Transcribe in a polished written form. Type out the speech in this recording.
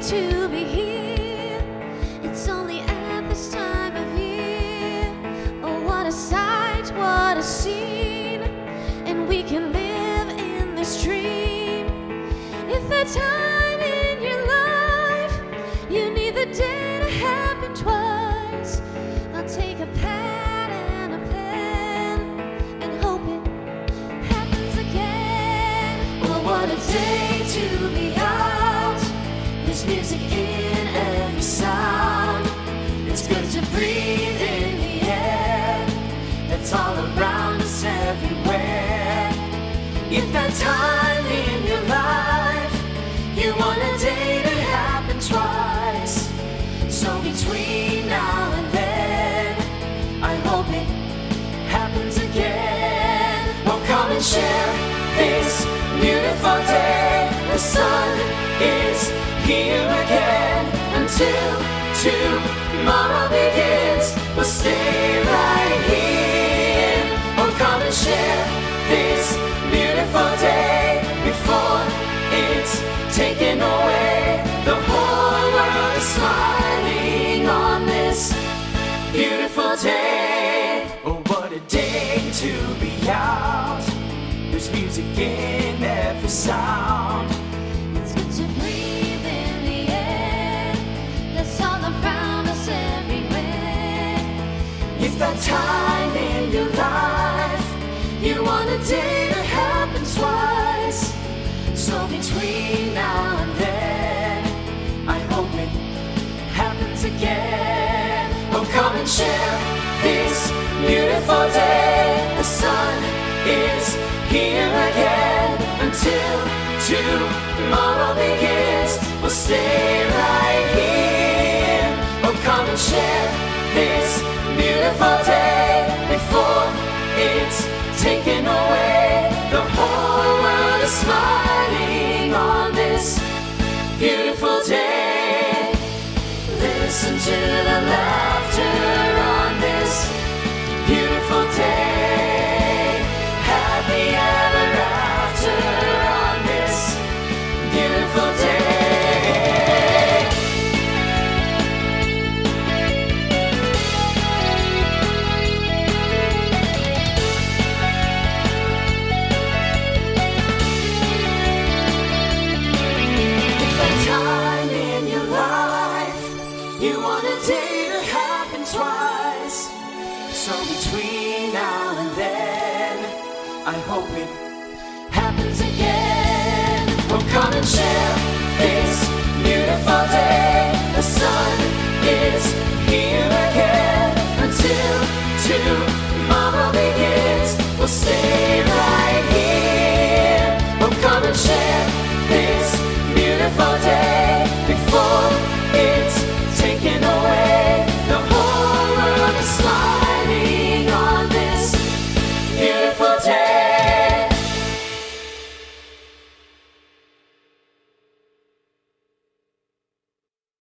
to be here. It's only at this time of year. Oh, what a sight, what a scene. And we can live in this dream. If the time in your life you need the day to happen twice, I'll take a pad and a pen and hope it happens again. Oh, what a day to be out. There's music in every sound. It's good to breathe in the air that's all around us everywhere. If that time in your life you want a day to happen twice, so between now and then I hope it happens again. Oh, come and share this beautiful day. The sun is here again. Until tomorrow begins, we'll stay right here. Oh, come and share this beautiful day before it's taken away. The whole world is smiling on this beautiful day. Oh, what a day to be out. There's music in every sound. It's good to breathe in the air that's all around us everywhere. If that time in your life you want a day to happen twice, so between now and then I hope it happens again. Oh, come and share this beautiful day. The sun is here again. Until tomorrow begins, we'll stay right here. Oh, come and share this beautiful day before it's taken away. The whole world is smiling on this beautiful day. Listen to the laughter on this beautiful day. Happy ever after on this beautiful day. If that time in your life you want a day to happen twice, so between now and then I hope it happens again. Oh, come and share this beautiful day. The sun is here again. Until tomorrow begins, we'll stay right here. Oh, come and share